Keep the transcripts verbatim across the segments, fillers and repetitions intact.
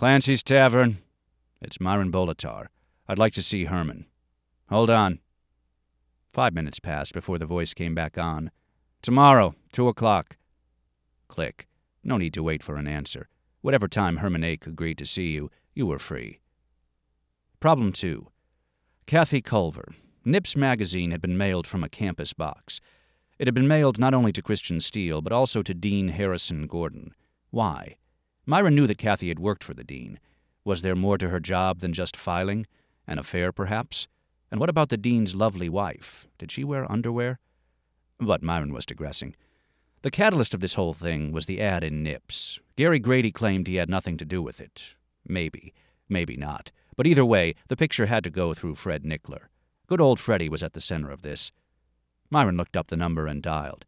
Clancy's Tavern. It's Myron Bolitar. I'd like to see Herman. Hold on. Five minutes passed before the voice came back on. Tomorrow, two o'clock. Click. No need to wait for an answer. Whatever time Herman Ake agreed to see you, you were free. Problem two. Kathy Culver. Nips magazine had been mailed from a campus box. It had been mailed not only to Christian Steele, but also to Dean Harrison Gordon. Why? Myron knew that Kathy had worked for the dean. Was there more to her job than just filing? An affair, perhaps? And what about the dean's lovely wife? Did she wear underwear? But Myron was digressing. The catalyst of this whole thing was the ad in Nips. Gary Grady claimed he had nothing to do with it. Maybe. Maybe not. But either way, the picture had to go through Fred Nickler. Good old Freddie was at the center of this. Myron looked up the number and dialed.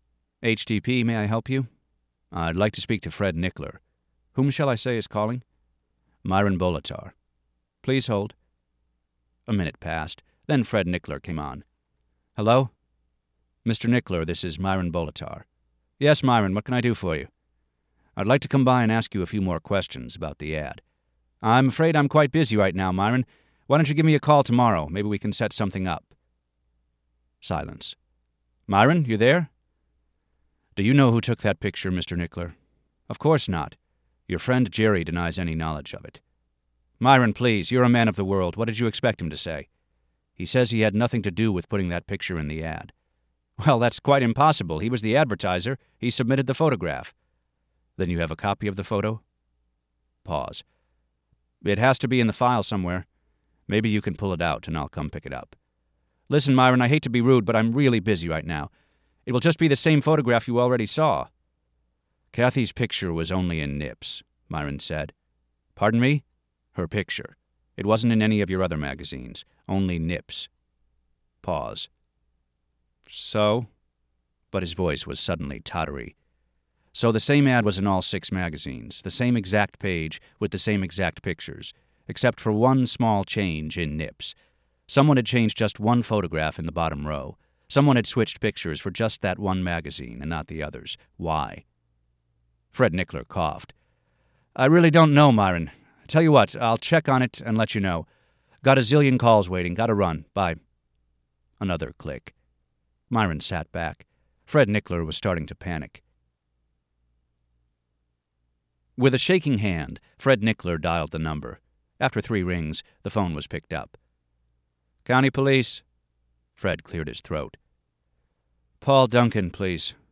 H T P, may I help you? I'd like to speak to Fred Nickler. Whom shall I say is calling? Myron Bolitar. Please hold. A minute passed. Then Fred Nickler came on. Hello? Mister Nickler, this is Myron Bolitar. Yes, Myron, what can I do for you? I'd like to come by and ask you a few more questions about the ad. I'm afraid I'm quite busy right now, Myron. Why don't you give me a call tomorrow? Maybe we can set something up. Silence. Myron, you there? Do you know who took that picture, Mister Nickler? Of course not. Your friend Jerry denies any knowledge of it. Myron, please, you're a man of the world. What did you expect him to say? He says he had nothing to do with putting that picture in the ad. Well, that's quite impossible. He was the advertiser. He submitted the photograph. Then you have a copy of the photo? Pause. It has to be in the file somewhere. Maybe you can pull it out and I'll come pick it up. Listen, Myron, I hate to be rude, but I'm really busy right now. It will just be the same photograph you already saw. Kathy's picture was only in Nips, Myron said. Pardon me? Her picture. It wasn't in any of your other magazines. Only Nips. Pause. So? But his voice was suddenly tottery. So the same ad was in all six magazines, the same exact page with the same exact pictures, except for one small change in Nips. Someone had changed just one photograph in the bottom row. Someone had switched pictures for just that one magazine and not the others. Why? Fred Nickler coughed. I really don't know, Myron. Tell you what, I'll check on it and let you know. Got a zillion calls waiting. Gotta run. Bye. Another click. Myron sat back. Fred Nickler was starting to panic. With a shaking hand, Fred Nickler dialed the number. After three rings, the phone was picked up. County Police. Fred cleared his throat. Paul Duncan, please.